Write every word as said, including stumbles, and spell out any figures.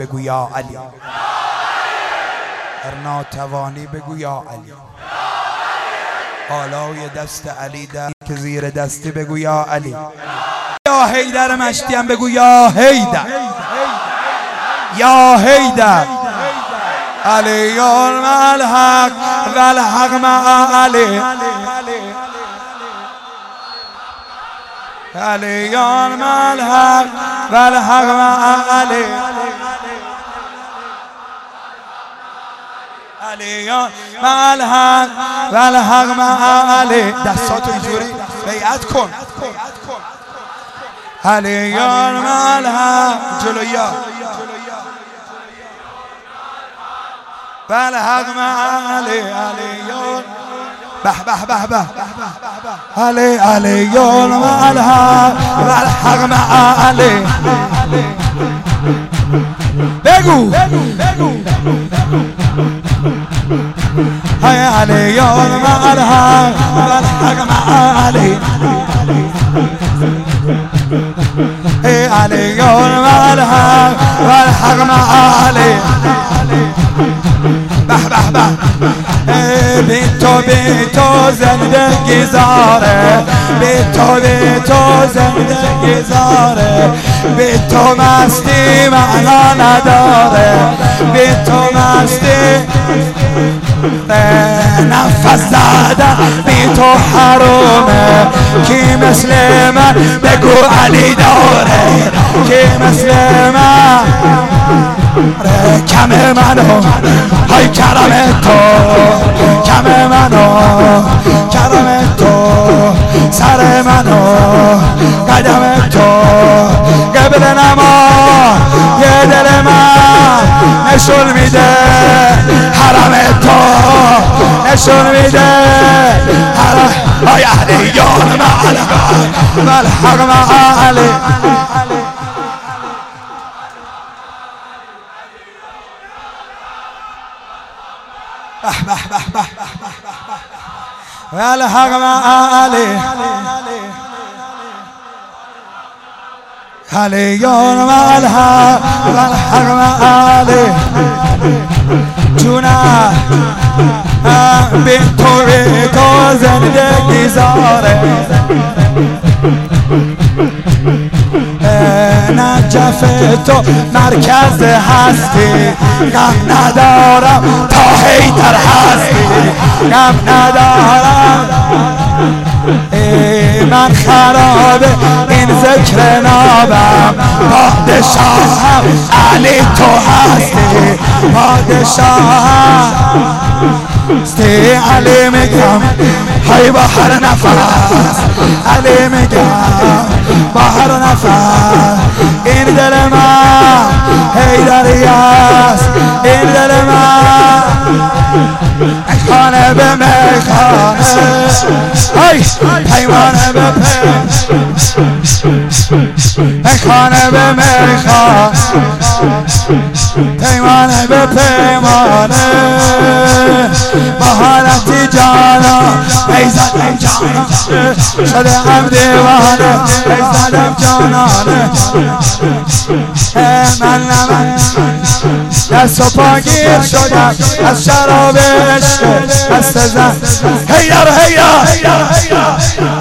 بگو یا علی. هر ناتوانی بگو یا علی. بالای دست علی در که زیر دستی بگو یا علی. یا حیدر مشتی هم بگو یا حیدر، یا حیدر. علی مع الحق و الحق مع علی. علی مع الحق و الحق مع علی. علی مع الحق و الحق مع علی. دستاتو اینجوری بیعت کن. علی مع الحق جلویا و الحق مع علی. علی به به به به علی. علی مع الحق و الحق مع علی. بگو های علی مع الحق و الحق مع علی. ای علی مع الحق و الحق مع علی. به به به بی تو بی تو زندگی زاره، بی تو بی تو زندگی زاره، بی تو مستی معنا نداره، بی تو مستی نفس زدن بی تو حرومه. کی مثل من بگو علی داره، کی مثل من کم منو های کرم تو، کم منو کرم تو، سر منو قدم تو، قبل نما یه دل من نشون میده حرم تو، نشون میده حرم. های علیان مع الحق و الحق مع علی. والحق مع علی. علی مع الحق والحق مع علی. جونم بی تو بی تو زندگی زاره، نجف تو مرکز هستی. غم ندارم تا حیدر هستی، غم ندارم. ای من خراب این ذکر نابم، پادشاهم علی تو هستی، پادشاهم ستی. علی میگم های با هر نفس، علی میگم با هر نفس. این دل من حیدری است، این دل من میخانه به میخانه، های پیمانه به میخانه به میخانه، پیمانه به پیمانه. با حالتی جانا ای زدم جانا شدم دیوانه، ای زدم جانانه. من نمه دست و پاگیر شدم از شراب عشق دست زن. هیدر هیدر